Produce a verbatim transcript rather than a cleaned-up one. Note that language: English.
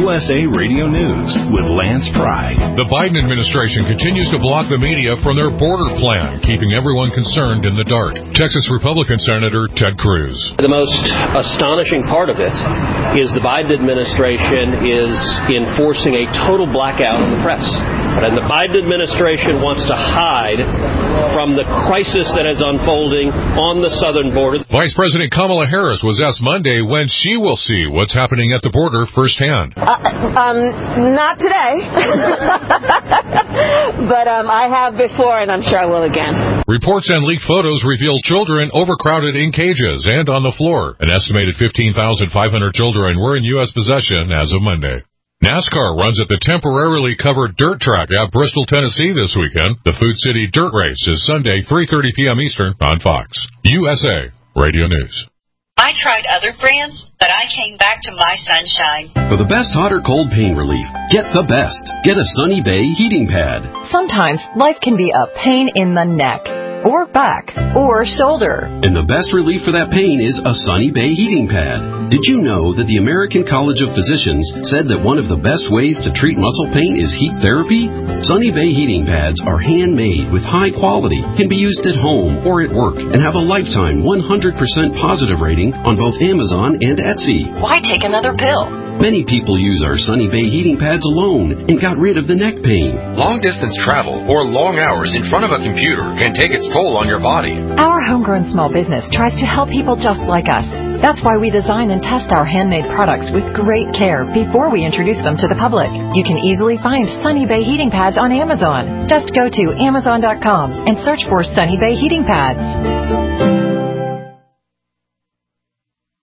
U S A Radio News with Lance Pry. The Biden administration continues to block the media from their border plan, keeping everyone concerned in the dark. Texas Republican Senator Ted Cruz. The most astonishing part of it is the Biden administration is enforcing a total blackout on the press. And the Biden administration wants to hide from the crisis that is unfolding on the southern border. Vice President Kamala Harris was asked Monday when she will see what's happening at the border firsthand. Uh, um, not today. But um, I have before, and I'm sure I will again. Reports and leaked photos reveal children overcrowded in cages and on the floor. An estimated fifteen thousand five hundred children were in U S possession as of Monday. NASCAR runs at the temporarily covered dirt track at Bristol, Tennessee this weekend. The Food City Dirt Race is Sunday, three thirty p.m. Eastern on Fox. U S A Radio News. I tried other brands, but I came back to My Sunshine. For the best hot or cold pain relief, get the best. Get a Sunny Bay heating pad. Sometimes life can be a pain in the neck, or back, or shoulder. And the best relief for that pain is a Sunny Bay heating pad. Did you know that the American College of Physicians said that one of the best ways to treat muscle pain is heat therapy? Sunny Bay heating pads are handmade with high quality, can be used at home or at work, and have a lifetime one hundred percent positive rating on both Amazon and Etsy. Why take another pill? Many people use our Sunny Bay heating pads alone and got rid of the neck pain. Long-distance travel or long hours in front of a computer can take its toll on your body. Our homegrown small business tries to help people just like us. That's why we design and test our handmade products with great care before we introduce them to the public. You can easily find Sunny Bay heating pads on Amazon. Just go to Amazon dot com and search for Sunny Bay heating pads.